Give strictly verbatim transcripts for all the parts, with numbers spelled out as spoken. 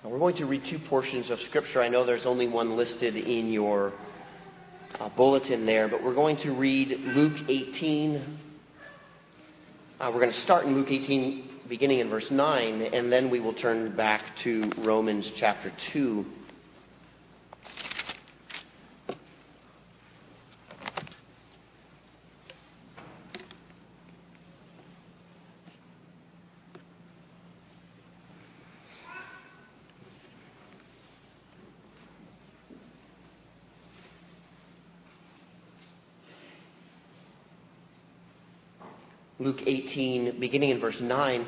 We're going to read two portions of Scripture. I know there's only one listed in your uh, bulletin there, but we're going to read Luke eighteen. Uh, we're going to start in Luke eighteen, beginning in verse nine, and then we will turn back to Romans chapter two. Luke eighteen, beginning in verse nine,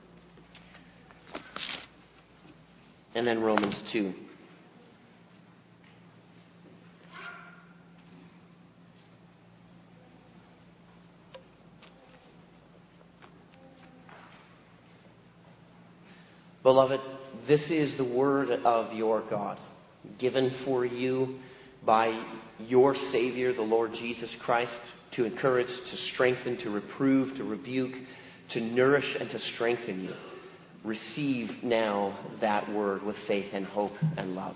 and then Romans two. Beloved, this is the word of your God, given for you by your Savior, the Lord Jesus Christ, to encourage, to strengthen, to reprove, to rebuke, to nourish, and to strengthen you. Receive now that word with faith and hope and love.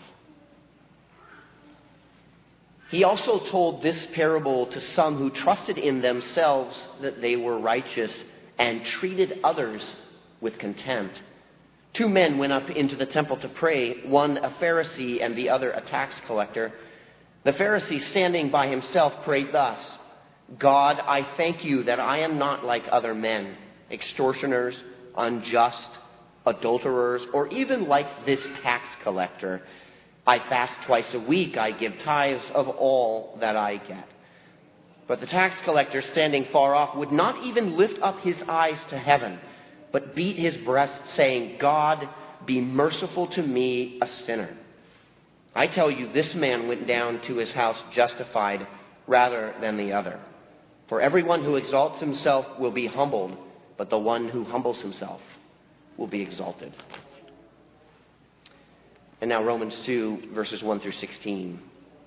He also told this parable to some who trusted in themselves that they were righteous and treated others with contempt. Two men went up into the temple to pray, one a Pharisee and the other a tax collector. The Pharisee, standing by himself, prayed thus: God, I thank you that I am not like other men, extortioners, unjust, adulterers, or even like this tax collector. I fast twice a week. I give tithes of all that I get. But the tax collector, standing far off, would not even lift up his eyes to heaven, but beat his breast, saying, God, be merciful to me, a sinner. I tell you, this man went down to his house justified rather than the other. For everyone who exalts himself will be humbled, but the one who humbles himself will be exalted. And now Romans two, verses one through sixteen.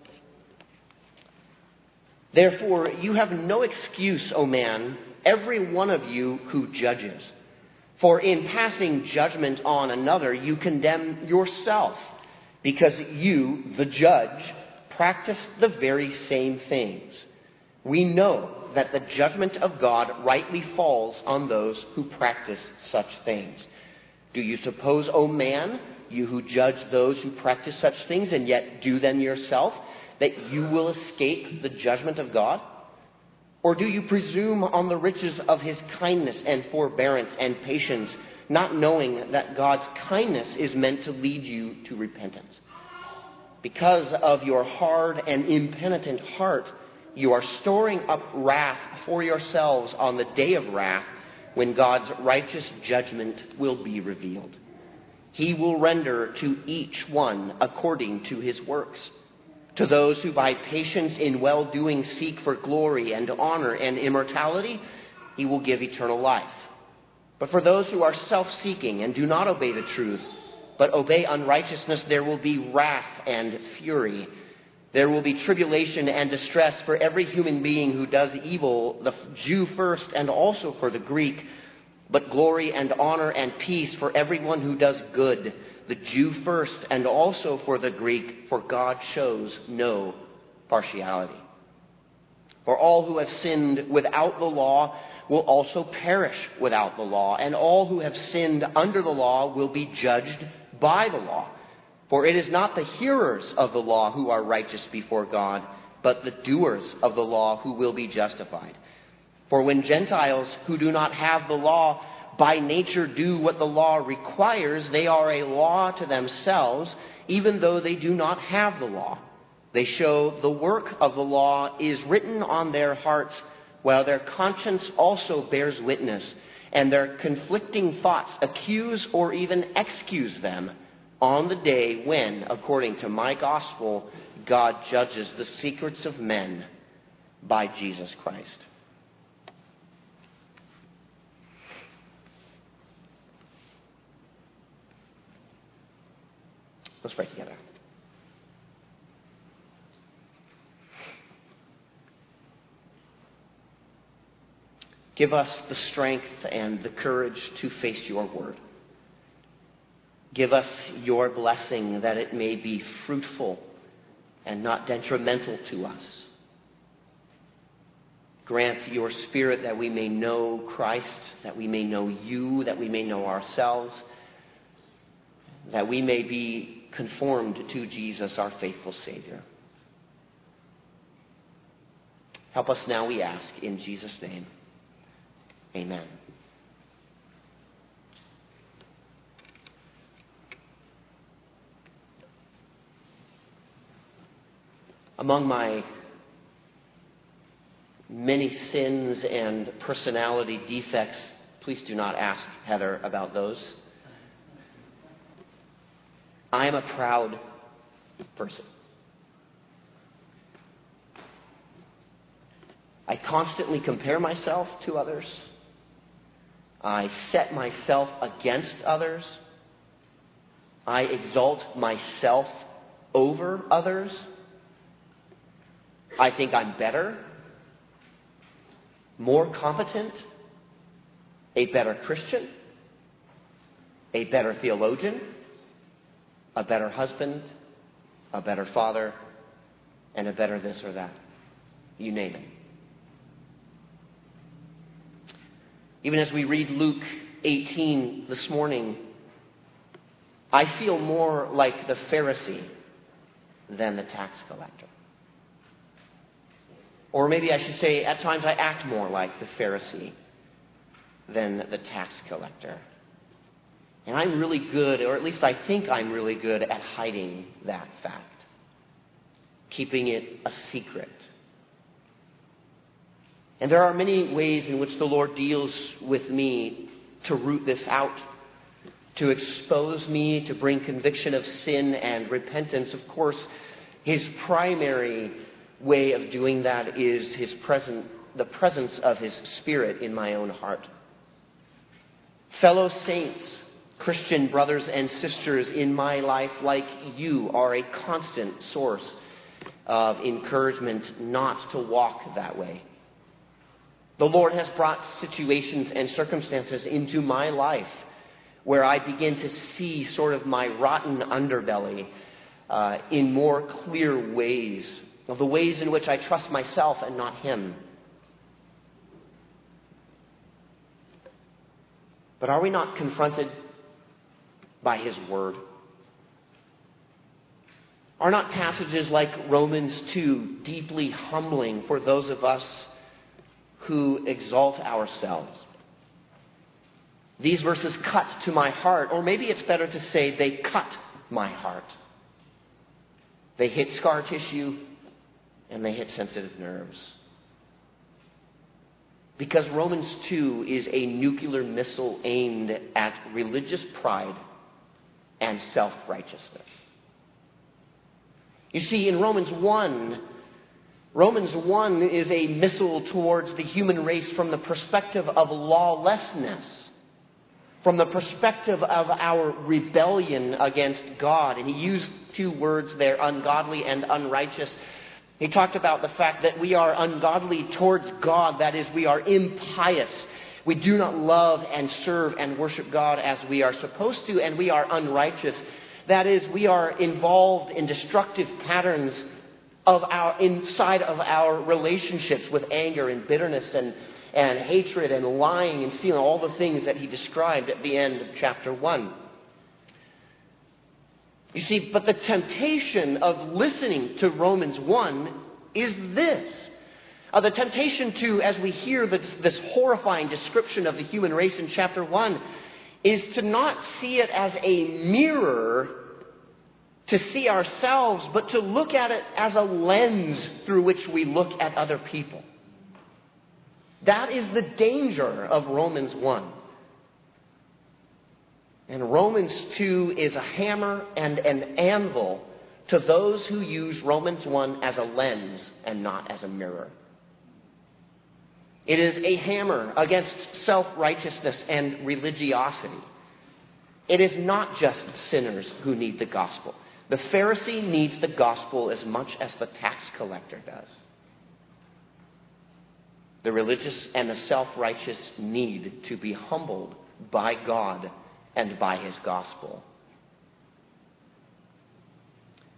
Therefore, you have no excuse, O man, every one of you who judges. For in passing judgment on another, you condemn yourself, because you, the judge, practice the very same things. We know that the judgment of God rightly falls on those who practice such things. Do you suppose, O man, you who judge those who practice such things and yet do them yourself, that you will escape the judgment of God? Or do you presume on the riches of his kindness and forbearance and patience, not knowing that God's kindness is meant to lead you to repentance? Because of your hard and impenitent heart, you are storing up wrath for yourselves on the day of wrath, when God's righteous judgment will be revealed. He will render to each one according to his works. To those who by patience in well-doing seek for glory and honor and immortality, he will give eternal life. But for those who are self-seeking and do not obey the truth, but obey unrighteousness, there will be wrath and fury. There will be tribulation and distress for every human being who does evil, the Jew first and also for the Greek, but glory and honor and peace for everyone who does good, the Jew first and also for the Greek, for God shows no partiality. For all who have sinned without the law will also perish without the law, and all who have sinned under the law will be judged by the law. For it is not the hearers of the law who are righteous before God, but the doers of the law who will be justified. For when Gentiles who do not have the law by nature do what the law requires, they are a law to themselves, even though they do not have the law. They show the work of the law is written on their hearts, while their conscience also bears witness, and their conflicting thoughts accuse or even excuse them on the day when, according to my gospel, God judges the secrets of men by Jesus Christ. Let's pray together. Give us the strength and the courage to face your word. Give us your blessing that it may be fruitful and not detrimental to us. Grant your Spirit that we may know Christ, that we may know you, that we may know ourselves, that we may be conformed to Jesus, our faithful Savior. Help us now, we ask, in Jesus' name. Amen. Among my many sins and personality defects, please do not ask Heather about those. I am a proud person. I constantly compare myself to others. I set myself against others. I exalt myself over others. I think I'm better, more competent, a better Christian, a better theologian, a better husband, a better father, and a better this or that. You name it. Even as we read Luke eighteen this morning, I feel more like the Pharisee than the tax collector. Or maybe I should say, at times I act more like the Pharisee than the tax collector. And I'm really good, or at least I think I'm really good at hiding that fact, keeping it a secret. And there are many ways in which the Lord deals with me to root this out, to expose me, to bring conviction of sin and repentance. Of course, his primary way of doing that is his present, the presence of his Spirit in my own heart. Fellow saints, Christian brothers and sisters in my life, like you, are a constant source of encouragement not to walk that way. The Lord has brought situations and circumstances into my life where I begin to see sort of my rotten underbelly uh, in more clear ways, of the ways in which I trust myself and not him. But are we not confronted by his word? Are not passages like Romans two deeply humbling for those of us who exalt ourselves? These verses cut to my heart, or maybe it's better to say they cut my heart. They hit scar tissue and they hit sensitive nerves. Because Romans two is a nuclear missile aimed at religious pride and self-righteousness. You see, in Romans one, Romans one is a missile towards the human race from the perspective of lawlessness, from the perspective of our rebellion against God. And he used two words there, ungodly and unrighteous. He talked about the fact that we are ungodly towards God, that is, we are impious. We do not love and serve and worship God as we are supposed to, and we are unrighteous. That is, we are involved in destructive patterns of our inside of our relationships with anger and bitterness and, and hatred and lying and stealing, all the things that he described at the end of chapter one. You see, but the temptation of listening to Romans one is this. Uh, the temptation to, as we hear this, this horrifying description of the human race in chapter one, is to not see it as a mirror to see ourselves, but to look at it as a lens through which we look at other people. That is the danger of Romans one. And Romans two is a hammer and an anvil to those who use Romans one as a lens and not as a mirror. It is a hammer against self-righteousness and religiosity. It is not just sinners who need the gospel. The Pharisee needs the gospel as much as the tax collector does. The religious and the self-righteous need to be humbled by God and by his gospel.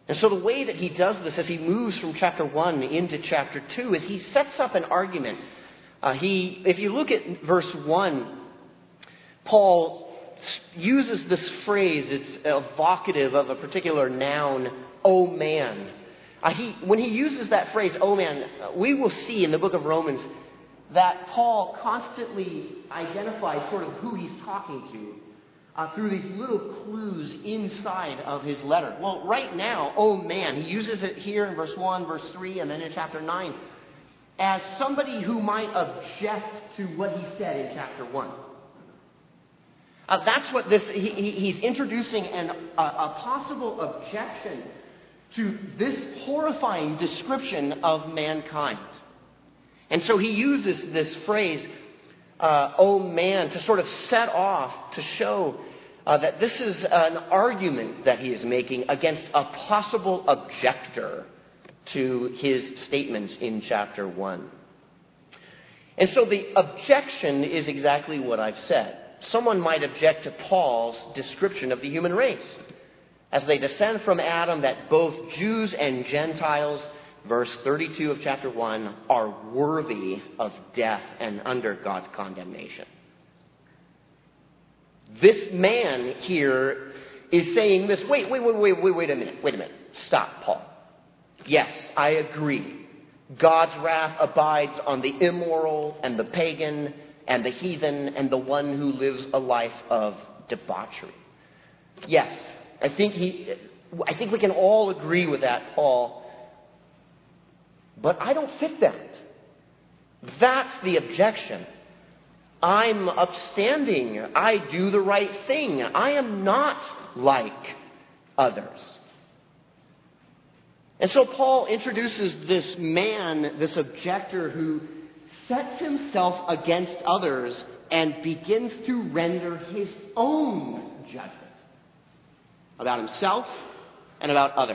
And so the way that he does this as he moves from chapter one into chapter two is he sets up an argument. Uh, he, if you look at verse one, Paul uses this phrase. It's evocative of a particular noun, "oh man." Uh, he, when he uses that phrase, "oh man," we will see in the book of Romans that Paul constantly identifies sort of who he's talking to uh, through these little clues inside of his letter. Well, right now, "oh man," he uses it here in verse one, verse three, and then in chapter nine as somebody who might object to what he said in chapter one. Uh, that's what this, he, he, he's introducing an, a, a possible objection to this horrifying description of mankind. And so he uses this phrase, uh, "oh man," to sort of set off, to show uh, that this is an argument that he is making against a possible objector to his statements in chapter one. And so the objection is exactly what I've said. Someone might object to Paul's description of the human race as they descend from Adam, that both Jews and Gentiles, verse thirty-two of chapter one, are worthy of death and under God's condemnation. This man here is saying this. Wait, wait, wait, wait, wait, wait a minute. Wait a minute. Stop, Paul. Yes, I agree. God's wrath abides on the immoral and the pagan and the heathen and the one who lives a life of debauchery. Yes, I think he, I think we can all agree with that, Paul. But I don't fit that. That's the objection. I'm upstanding. I do the right thing. I am not like others. And so Paul introduces this man, this objector who sets himself against others and begins to render his own judgment about himself and about others.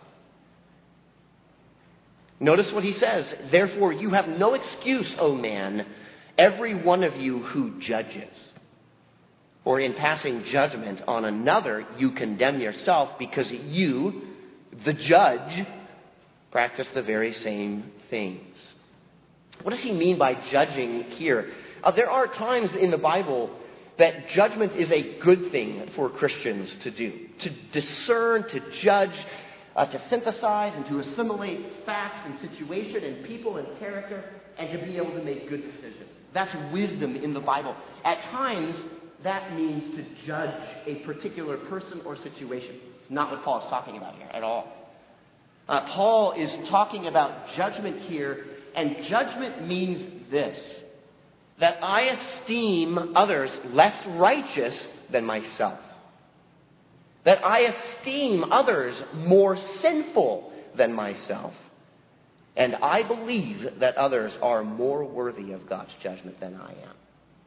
Notice what he says. "Therefore you have no excuse, O man, every one of you who judges. For in passing judgment on another, you condemn yourself, because you, the judge, practice the very same things." What does he mean by judging here? Uh, there are times in the Bible that judgment is a good thing for Christians to do. To discern, to judge, uh, to synthesize and to assimilate facts and situation and people and character, and to be able to make good decisions. That's wisdom in the Bible. At times, that means to judge a particular person or situation. It's not what Paul is talking about here at all. Uh, Paul is talking about judgment here, and judgment means this: that I esteem others less righteous than myself. That I esteem others more sinful than myself. And I believe that others are more worthy of God's judgment than I am.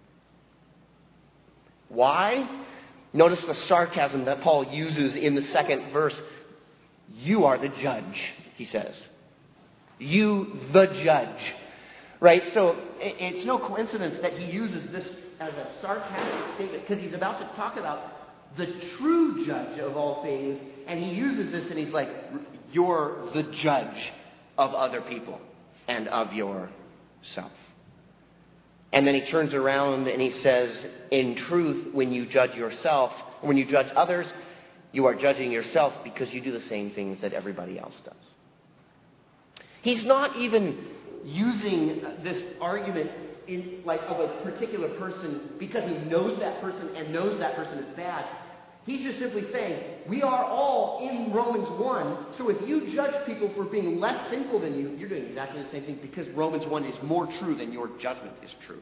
Why? Notice the sarcasm that Paul uses in the second verse. You are the judge, he says. You, the judge. Right? So it's no coincidence that he uses this as a sarcastic statement, because he's about to talk about the true judge of all things, and he uses this and he's like, you're the judge of other people and of yourself. And then he turns around and he says, in truth, when you judge yourself, when you judge others, you are judging yourself, because you do the same things that everybody else does. He's not even using this argument in, like, of a particular person because he knows that person and knows that person is bad. He's just simply saying, we are all in Romans one, so if you judge people for being less sinful than you, you're doing exactly the same thing, because Romans one is more true than your judgment is true.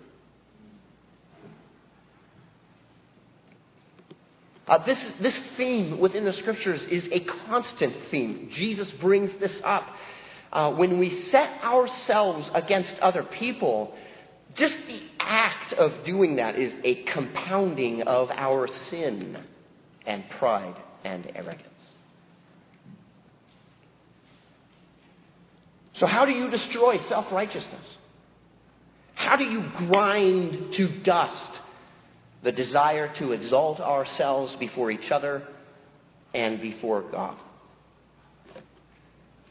Uh, this, this theme within the Scriptures is a constant theme. Jesus brings this up. Uh, when we set ourselves against other people, just the act of doing that is a compounding of our sin and pride and arrogance. So how do you destroy self-righteousness? How do you grind to dust the desire to exalt ourselves before each other and before God?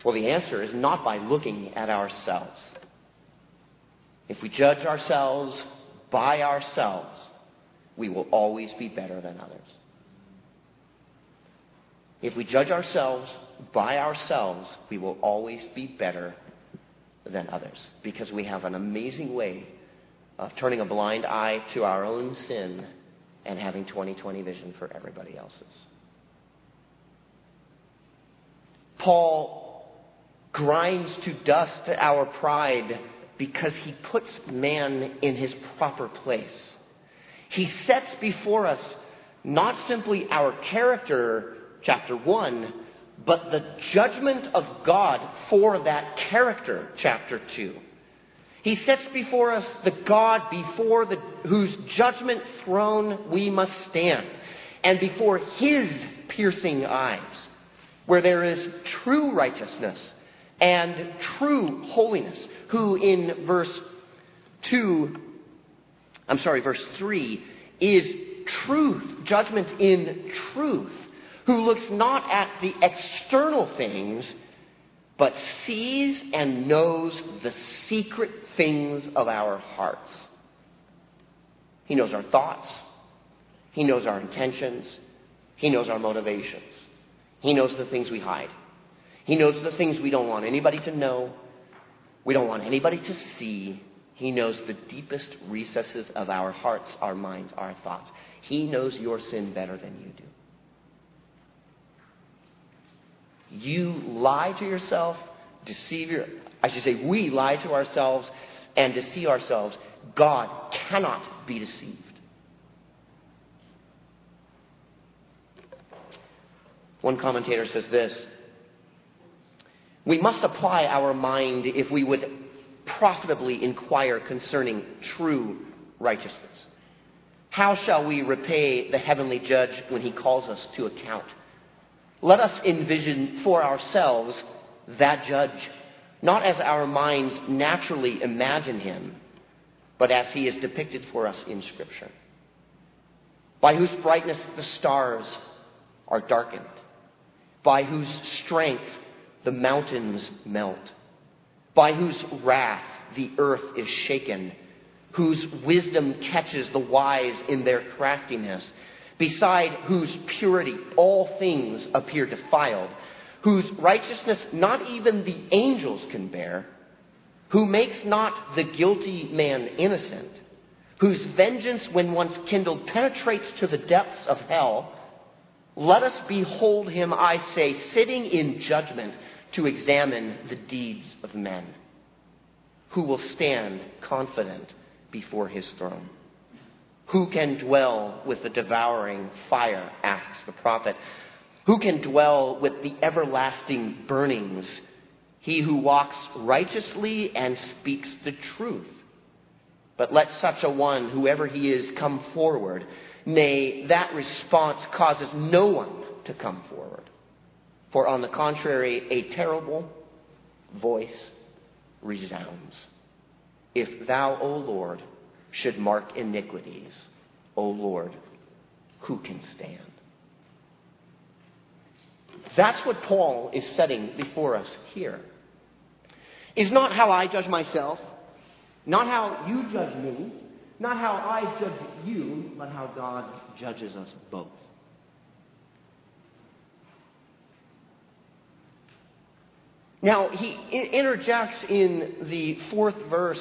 Well, the answer is not by looking at ourselves. If we judge ourselves by ourselves, we will always be better than others. If we judge ourselves by ourselves, we will always be better than others, because we have an amazing way of turning a blind eye to our own sin and having twenty twenty vision for everybody else's. Paul grinds to dust our pride because he puts man in his proper place. He sets before us not simply our character, chapter one, but the judgment of God for that character, chapter two. He sets before us the God before the, whose judgment throne we must stand, and before his piercing eyes, where there is true righteousness and true holiness, who in verse two, I'm sorry, verse three, is truth, judgment in truth, who looks not at the external things, but sees and knows the secret things of our hearts. He knows our thoughts. He knows our intentions. He knows our motivations. He knows the things we hide. He knows the things we don't want anybody to know. We don't want anybody to see. He knows the deepest recesses of our hearts, our minds, our thoughts. He knows your sin better than you do. You lie to yourself, deceive your, I should say we lie to ourselves and deceive ourselves. God cannot be deceived. One commentator says this: we must apply our mind if we would profitably inquire concerning true righteousness. How shall we repay the heavenly judge when he calls us to account? Let us envision for ourselves that judge, not as our minds naturally imagine him, but as he is depicted for us in Scripture, by whose brightness the stars are darkened, by whose strength the mountains melt, by whose wrath the earth is shaken, whose wisdom catches the wise in their craftiness, beside whose purity all things appear defiled, whose righteousness not even the angels can bear, who makes not the guilty man innocent, whose vengeance when once kindled penetrates to the depths of hell. Let us behold him, I say, sitting in judgment to examine the deeds of men, who will stand confident before his throne. Who can dwell with the devouring fire, asks the prophet. Who can dwell with the everlasting burnings? He who walks righteously and speaks the truth. But let such a one, whoever he is, come forward. Nay, that response causes no one to come forward. For on the contrary, a terrible voice resounds. If thou, O Lord, should mark iniquities, O Lord, who can stand? That's what Paul is setting before us here. It's not how I judge myself, not how you judge me, not how I judge you, but how God judges us both. Now, he interjects in the fourth verse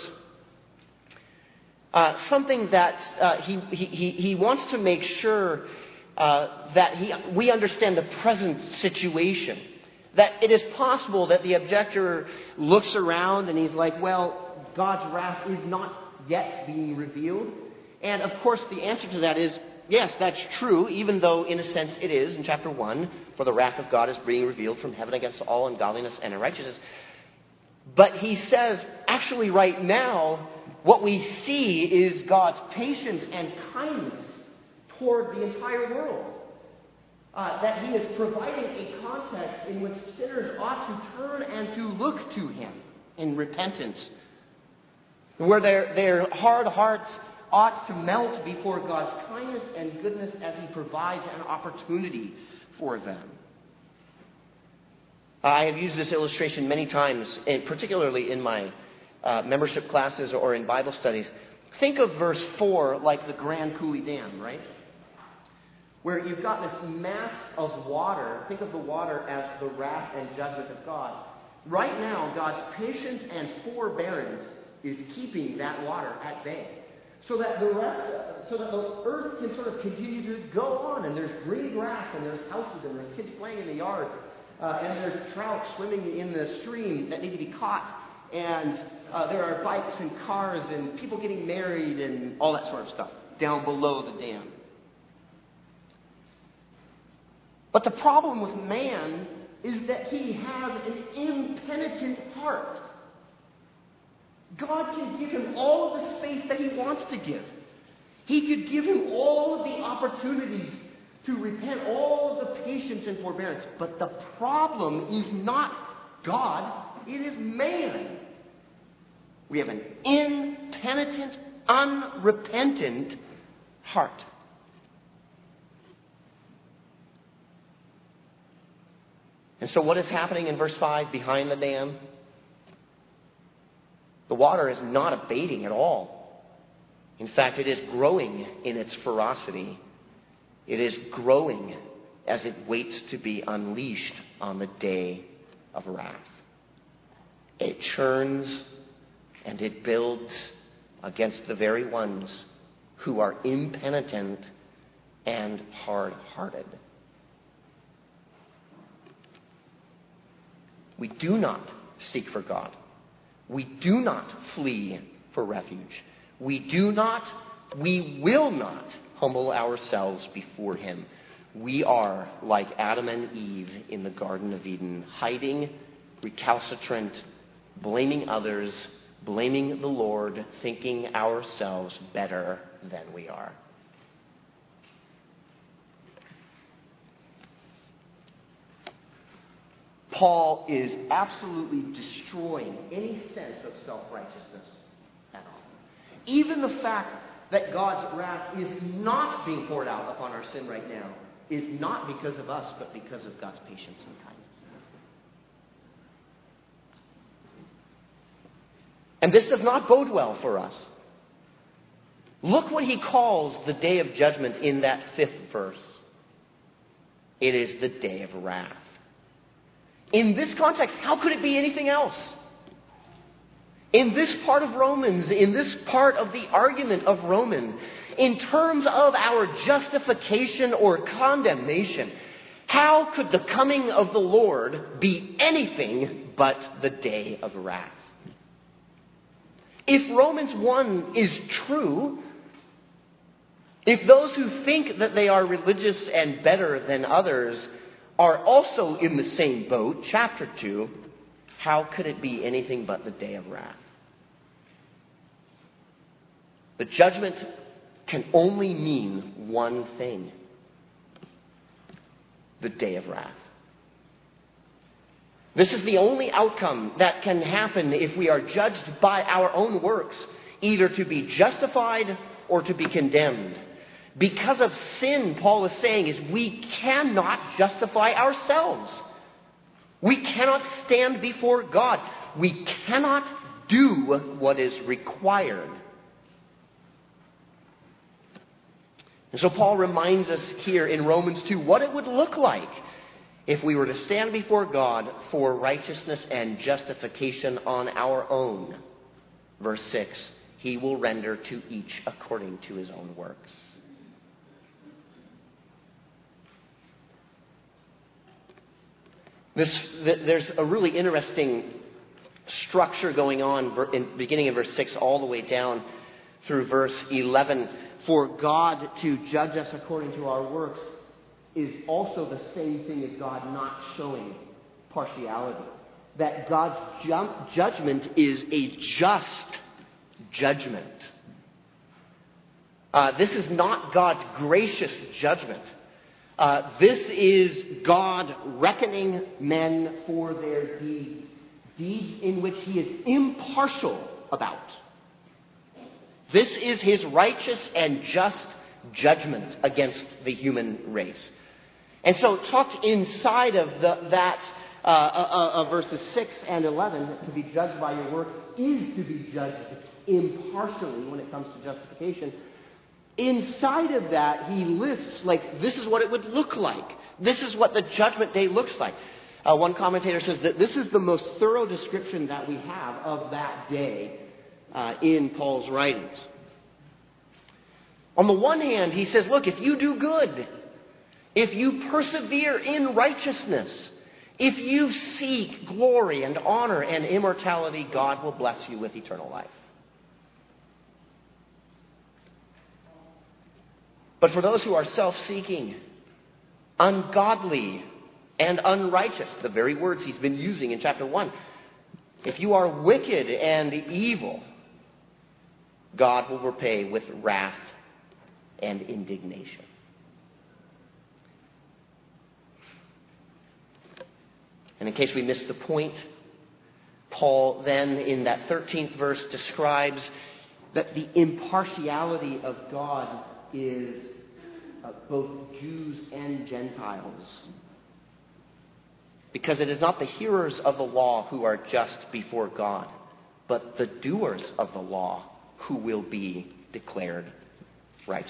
uh, something that uh, he, he, he wants to make sure uh, that he, we understand the present situation. That it is possible that the objector looks around and he's like, well, God's wrath is not yet being revealed. And of course, the answer to that is, yes, that's true, even though in a sense it is in chapter one, for the wrath of God is being revealed from heaven against all ungodliness and unrighteousness. But he says, actually right now, what we see is God's patience and kindness toward the entire world. Uh, that he is providing a context in which sinners ought to turn and to look to him in repentance, where their, their hard hearts ought to melt before God's kindness and goodness as he provides an opportunity for them. I have used this illustration many times, and particularly in my uh, membership classes or in Bible studies. Think of verse four like the Grand Coulee Dam, right? Where you've got this mass of water. Think of the water as the wrath and judgment of God. Right now, God's patience and forbearance is keeping that water at bay. So that the rest, so that the earth can sort of continue to go on, and there's green grass, and there's houses, and there's kids playing in the yard, uh, and there's trout swimming in the stream that need to be caught, and uh, there are bikes and cars and people getting married and all that sort of stuff down below the dam. But the problem with man is that he has an impenitent heart. God can give him all of the space that he wants to give. He could give him all of the opportunities to repent, all of the patience and forbearance. But the problem is not God, it is man. We have an impenitent, unrepentant heart. And so what is happening in verse five behind the dam? The water is not abating at all. In fact, it is growing in its ferocity. It is growing as it waits to be unleashed on the day of wrath. It churns and it builds against the very ones who are impenitent and hard-hearted. We do not seek for God. We do not flee for refuge. We do not, we will not humble ourselves before Him. We are like Adam and Eve in the Garden of Eden, hiding, recalcitrant, blaming others, blaming the Lord, thinking ourselves better than we are. Paul is absolutely destroying any sense of self-righteousness at all. Even the fact that God's wrath is not being poured out upon our sin right now is not because of us, but because of God's patience and kindness. And this does not bode well for us. Look what he calls the day of judgment in that fifth verse. It is the day of wrath. In this context, how could it be anything else? In this part of Romans, in this part of the argument of Romans, in terms of our justification or condemnation, how could the coming of the Lord be anything but the day of wrath? If Romans one is true, if those who think that they are religious and better than others are also in the same boat, chapter two, how could it be anything but the day of wrath? The judgment can only mean one thing: the day of wrath. This is the only outcome that can happen if we are judged by our own works, either to be justified or to be condemned. Because of sin, Paul is saying, is we cannot justify ourselves. We cannot stand before God. We cannot do what is required. And so Paul reminds us here in Romans two what it would look like if we were to stand before God for righteousness and justification on our own. Verse six, He will render to each according to his own works. This, there's a really interesting structure going on in, beginning in verse six all the way down through verse eleven. For God to judge us according to our works is also the same thing as God not showing partiality. That God's ju- judgment is a just judgment. Uh, this is not God's gracious judgment. Uh, this is God reckoning men for their deeds, deeds in which He is impartial about. This is His righteous and just judgment against the human race. And so tucked inside of the, that uh, uh, uh, verses six and eleven, to be judged by your works is to be judged impartially when it comes to justification. Inside of that, he lists, like, this is what it would look like. This is what the judgment day looks like. Uh, one commentator says that this is the most thorough description that we have of that day uh, in Paul's writings. On the one hand, he says, look, if you do good, if you persevere in righteousness, if you seek glory and honor and immortality, God will bless you with eternal life. But for those who are self-seeking, ungodly, and unrighteous, the very words he's been using in chapter one, if you are wicked and evil, God will repay with wrath and indignation. And in case we missed the point, Paul then in that thirteenth verse describes that the impartiality of God is uh, both Jews and Gentiles. Because it is not the hearers of the law who are just before God, but the doers of the law who will be declared righteous.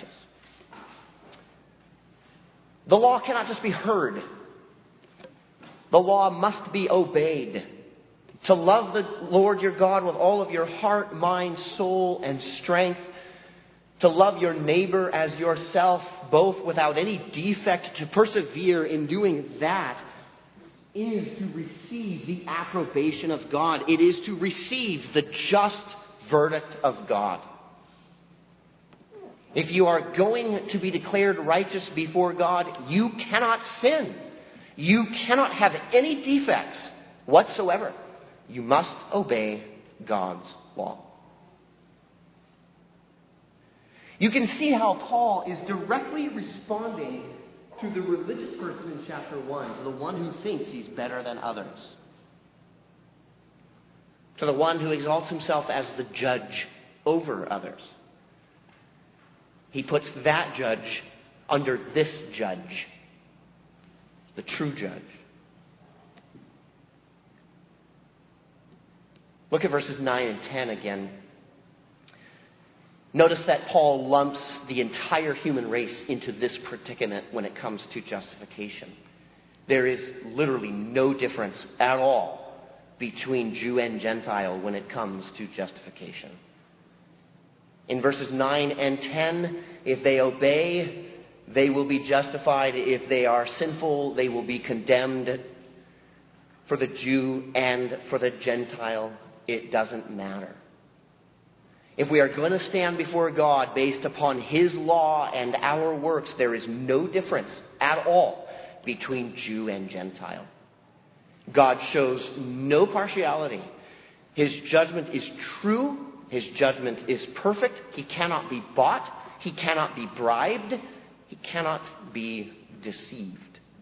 The law cannot just be heard. The law must be obeyed. To love the Lord your God with all of your heart, mind, soul, and strength. To love your neighbor as yourself, both without any defect. To persevere in doing that is to receive the approbation of God. It is to receive the just verdict of God. If you are going to be declared righteous before God, you cannot sin. You cannot have any defects whatsoever. You must obey God's law. You can see how Paul is directly responding to the religious person in chapter one, to the one who thinks he's better than others, to the one who exalts himself as the judge over others. He puts that judge under this judge, the true judge. Look at verses nine and ten again. Notice that Paul lumps the entire human race into this predicament when it comes to justification. There is literally no difference at all between Jew and Gentile when it comes to justification. In verses nine and ten, if they obey, they will be justified. If they are sinful, they will be condemned. For the Jew and for the Gentile, it doesn't matter. If we are going to stand before God based upon His law and our works, there is no difference at all between Jew and Gentile. God shows no partiality. His judgment is true. His judgment is perfect. He cannot be bought. He cannot be bribed. He cannot be deceived.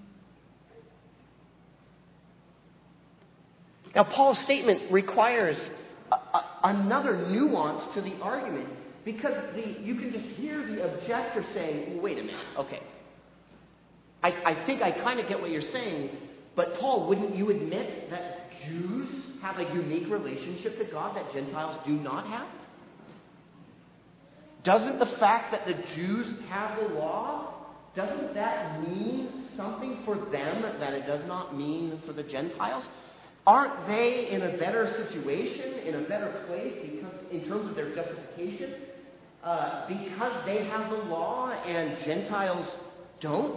Now, Paul's statement requires a, a, another nuance to the argument, because the, you can just hear the objector saying, wait a minute, okay, I, I think I kind of get what you're saying, but Paul, wouldn't you admit that Jews have a unique relationship to God that Gentiles do not have? Doesn't the fact that the Jews have the law, doesn't that mean something for them that it does not mean for the Gentiles? Aren't they in a better situation, in a better place because, in terms of their justification, uh, because they have the law and Gentiles don't?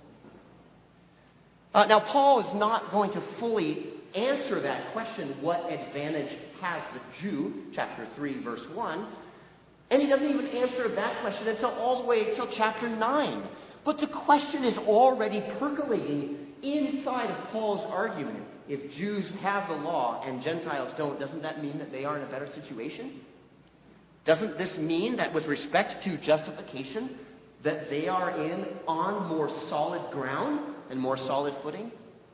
Uh, now, Paul is not going to fully answer that question, what advantage has the Jew, chapter three, verse one. And he doesn't even answer that question until all the way until chapter nine. But the question is already percolating inside of Paul's argument. If Jews have the law and Gentiles don't, doesn't that mean that they are in a better situation? Doesn't this mean that with respect to justification, that they are in on more solid ground and more solid footing?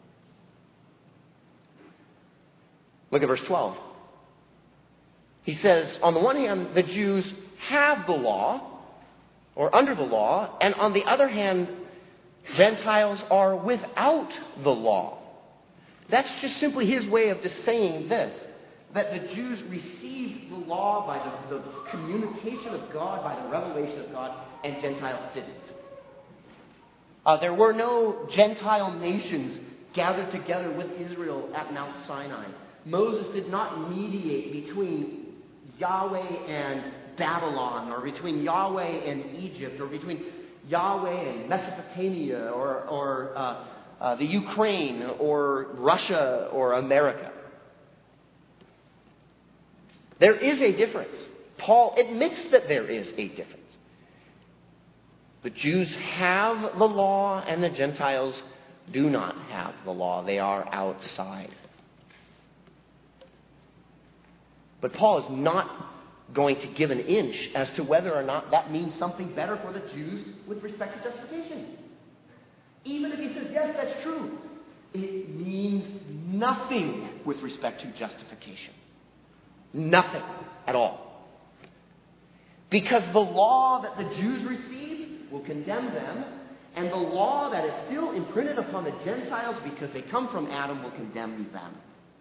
Look at verse twelve. He says, on the one hand, the Jews have the law, or under the law, and on the other hand, Gentiles are without the law. That's just simply his way of just saying this, that the Jews received the law by the, the communication of God, by the revelation of God, and Gentiles didn't. Uh, there were no Gentile nations gathered together with Israel at Mount Sinai. Moses did not mediate between Yahweh and Babylon, or between Yahweh and Egypt, or between Yahweh and Mesopotamia, or, or uh, uh, the Ukraine, or Russia, or America. There is a difference. Paul admits that there is a difference. The Jews have the law, and the Gentiles do not have the law. They are outside. But Paul is not going to give an inch as to whether or not that means something better for the Jews with respect to justification. Even if he says, yes, that's true, it means nothing with respect to justification. Nothing at all. Because the law that the Jews receive will condemn them, and the law that is still imprinted upon the Gentiles because they come from Adam will condemn them.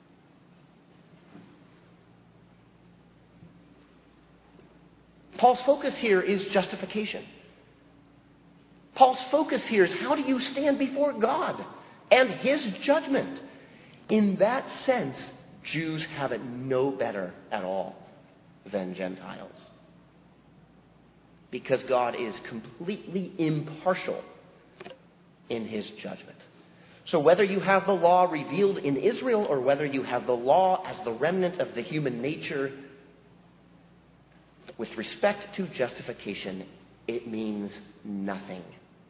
Paul's focus here is justification. Paul's focus here is how do you stand before God and His judgment. In that sense, Jews have it no better at all than Gentiles. Because God is completely impartial in His judgment. So whether you have the law revealed in Israel or whether you have the law as the remnant of the human nature, with respect to justification, it means nothing.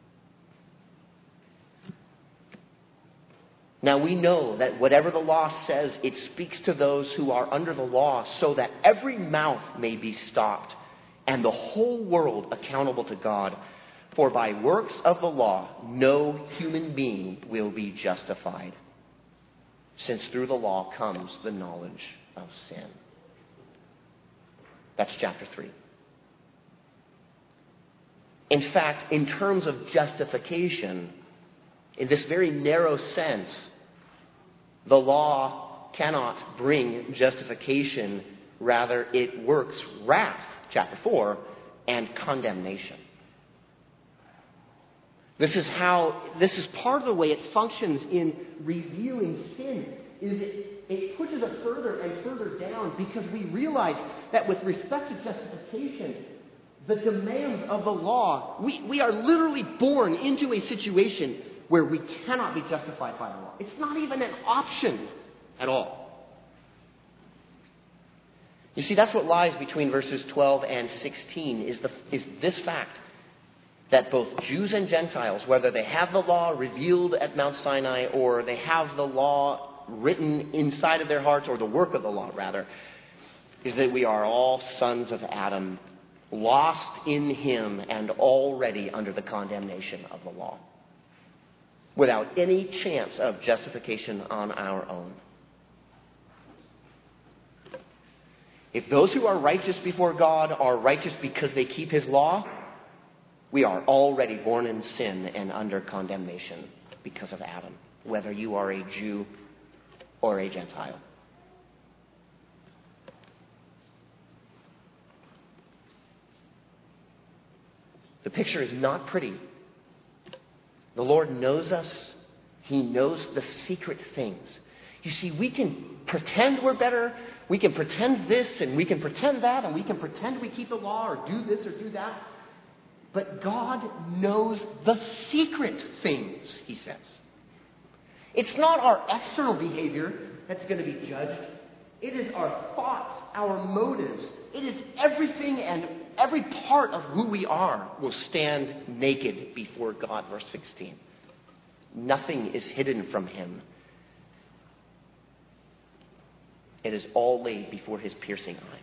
Now we know that whatever the law says, it speaks to those who are under the law so that every mouth may be stopped and the whole world accountable to God. For by works of the law, no human being will be justified, since through the law comes the knowledge of sin. That's chapter three. In fact, in terms of justification, in this very narrow sense, the law cannot bring justification. Rather, it works wrath, chapter four, and condemnation. This is how, this is part of the way it functions in revealing sin, is it, it pushes us further and further down because we realize that with respect to justification, the demands of the law, we, we are literally born into a situation where we cannot be justified by the law. It's not even an option at all. You see, that's what lies between verses twelve and sixteen, is, the, is this fact that both Jews and Gentiles, whether they have the law revealed at Mount Sinai or they have the law written inside of their hearts, or the work of the law, rather, is that we are all sons of Adam, lost in him and already under the condemnation of the law, without any chance of justification on our own. If those who are righteous before God are righteous because they keep His law, we are already born in sin and under condemnation because of Adam, whether you are a Jew or a Gentile. The picture is not pretty. The Lord knows us. He knows the secret things. You see, we can pretend we're better. We can pretend this and we can pretend that and we can pretend we keep the law or do this or do that. But God knows the secret things, He says. It's not our external behavior that's going to be judged. It is our thoughts, our motives. It is everything, and every part of who we are will stand naked before God. Verse sixteen. Nothing is hidden from Him. It is all laid before His piercing eyes.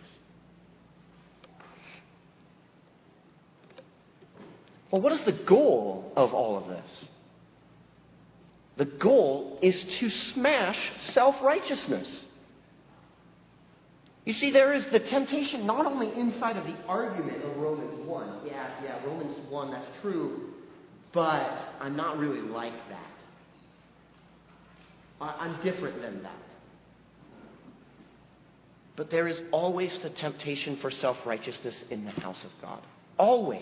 Well, what is the goal of all of this? The goal is to smash self-righteousness. You see, there is the temptation not only inside of the argument of Romans one. Yeah, yeah, Romans one, that's true. But I'm not really like that. I'm different than that. But there is always the temptation for self-righteousness in the house of God. Always.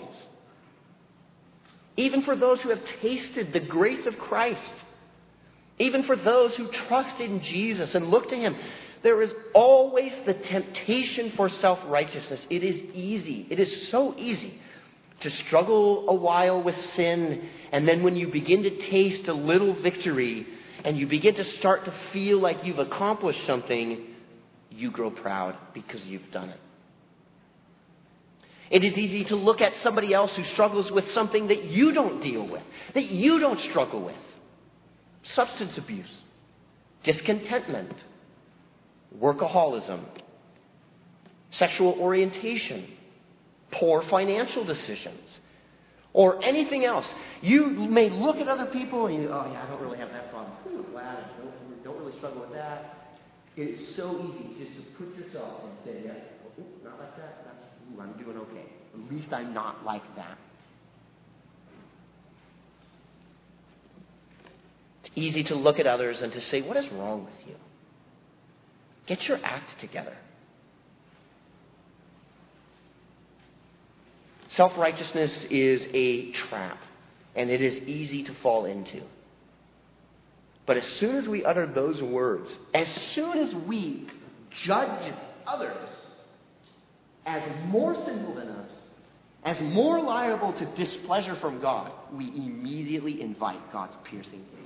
Even for those who have tasted the grace of Christ. Even for those who trust in Jesus and look to Him. There is always the temptation for self-righteousness. It is easy. It is so easy to struggle a while with sin, and then when you begin to taste a little victory, and you begin to start to feel like you've accomplished something, you grow proud because you've done it. It is easy to look at somebody else who struggles with something that you don't deal with, that you don't struggle with. Substance abuse, discontentment, workaholism, sexual orientation, poor financial decisions, or anything else. You may look at other people and you, oh yeah, I don't really have that problem. I'm glad I don't, don't really struggle with that. It's so easy just to put yourself and say, yeah, oh, not like that. That's, ooh, I'm doing okay. At least I'm not like that. It's easy to look at others and to say, what is wrong with you? Get your act together. Self-righteousness is a trap, and it is easy to fall into. But as soon as we utter those words, as soon as we judge others as more sinful than us, as more liable to displeasure from God, we immediately invite God's piercing gaze.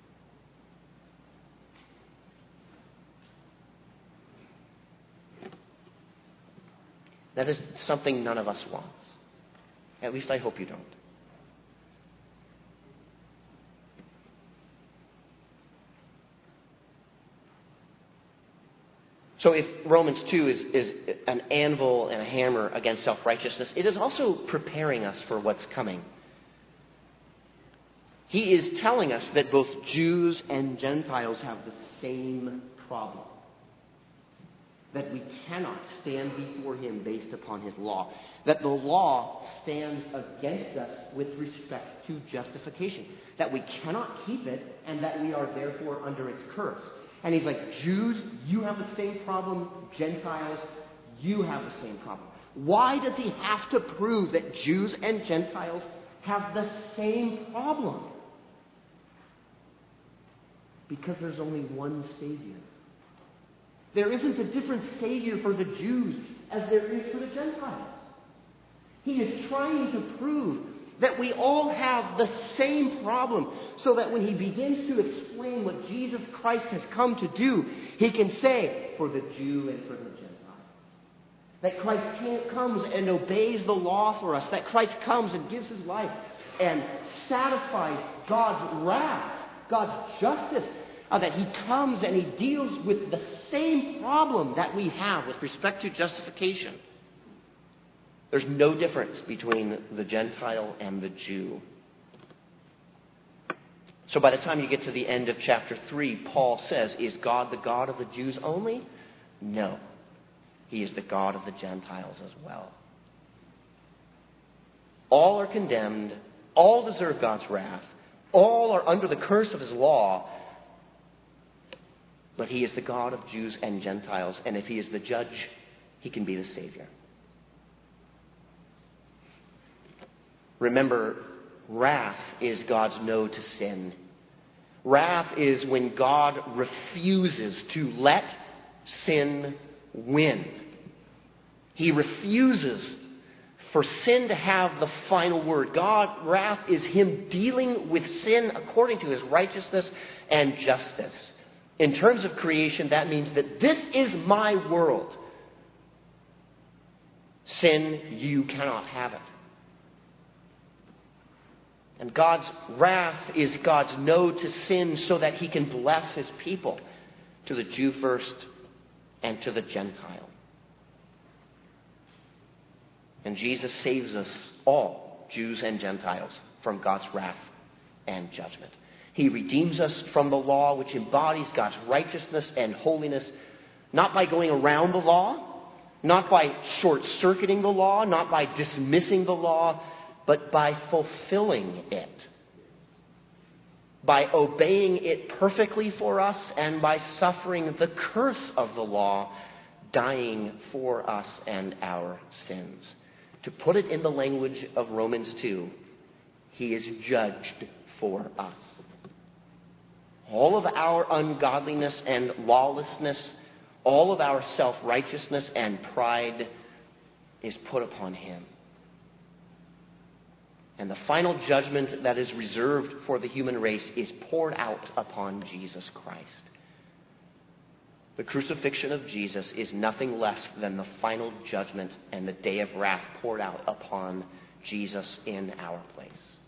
That is something none of us wants. At least I hope you don't. So if Romans two is, is an anvil and a hammer against self-righteousness, it is also preparing us for what's coming. He is telling us that both Jews and Gentiles have the same problem. That we cannot stand before Him based upon His law. That the law stands against us with respect to justification. That we cannot keep it, and that we are therefore under its curse. And He's like, Jews, you have the same problem. Gentiles, you have the same problem. Why does He have to prove that Jews and Gentiles have the same problem? Because there's only one Savior. There isn't a different Savior for the Jews as there is for the Gentiles. He is trying to prove that we all have the same problem, so that when He begins to explain what Jesus Christ has come to do, He can say, for the Jew and for the Gentile. That Christ comes and obeys the law for us. That Christ comes and gives His life and satisfies God's wrath, God's justice. Uh, that He comes and He deals with the same problem that we have with respect to justification. There's no difference between the Gentile and the Jew. So by the time you get to the end of chapter three, Paul says, is God the God of the Jews only? No. He is the God of the Gentiles as well. All are condemned. All deserve God's wrath. All are under the curse of His law. But He is the God of Jews and Gentiles. And if He is the judge, He can be the Savior. Remember, wrath is God's no to sin. Wrath is when God refuses to let sin win. He refuses for sin to have the final word. God, wrath is Him dealing with sin according to His righteousness and justice. In terms of creation, that means that this is my world. Sin, you cannot have it. And God's wrath is God's no to sin so that He can bless His people, to the Jew first and to the Gentile. And Jesus saves us all, Jews and Gentiles, from God's wrath and judgment. He redeems us from the law, which embodies God's righteousness and holiness, not by going around the law, not by short-circuiting the law, not by dismissing the law, but by fulfilling it. by obeying it perfectly for us and by suffering the curse of the law, dying for us and our sins. To put it in the language of Romans two, he is judged for us. All of our ungodliness and lawlessness, all of our self-righteousness and pride is put upon him. And the final judgment that is reserved for the human race is poured out upon Jesus Christ. The crucifixion of Jesus is nothing less than the final judgment and the day of wrath poured out upon Jesus in our place.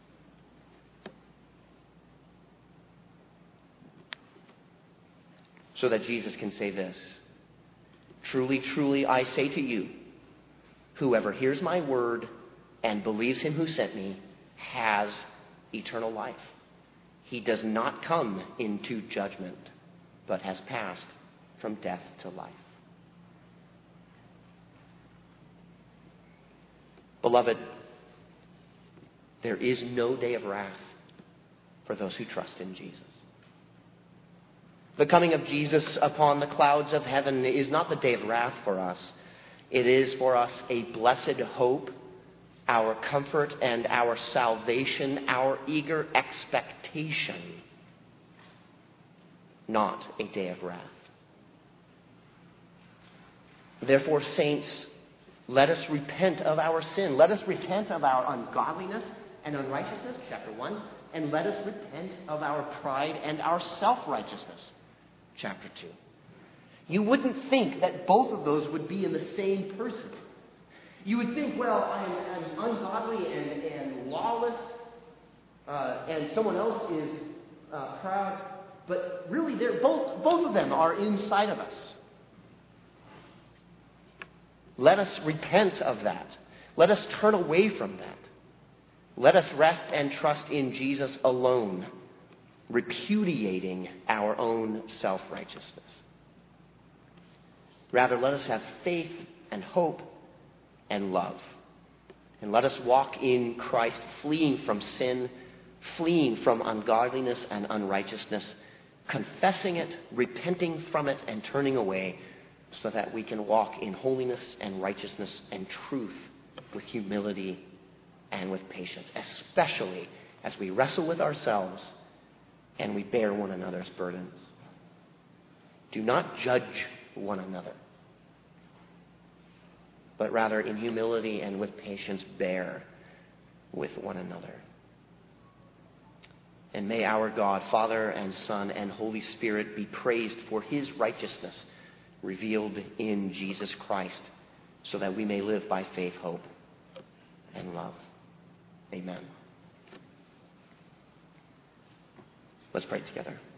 So that Jesus can say this, "Truly, truly, I say to you, whoever hears my word and believes him who sent me has eternal life. He does not come into judgment, but has passed from death to life." Beloved, there is no day of wrath for those who trust in Jesus. The coming of Jesus upon the clouds of heaven is not the day of wrath for us. It is for us a blessed hope, our comfort and our salvation, our eager expectation, not a day of wrath. Therefore, saints, let us repent of our sin. Let us repent of our ungodliness and unrighteousness, chapter one, and let us repent of our pride and our self-righteousness, chapter two. You wouldn't think that both of those would be in the same person. You would think, well, I'm, I'm ungodly and, and lawless, uh, and someone else is uh, proud, but really, they're both both of them are inside of us. Let us repent of that. Let us turn away from that. Let us rest and trust in Jesus alone, repudiating our own self-righteousness. Rather, let us have faith and hope and love. And let us walk in Christ, fleeing from sin, fleeing from ungodliness and unrighteousness, confessing it, repenting from it, and turning away, so that we can walk in holiness and righteousness and truth with humility and with patience, especially as we wrestle with ourselves and we bear one another's burdens. Do not judge one another, but rather in humility and with patience bear with one another. And may our God, Father and Son and Holy Spirit, be praised for his righteousness revealed in Jesus Christ, so that we may live by faith, hope, and love. Amen. Let's pray together.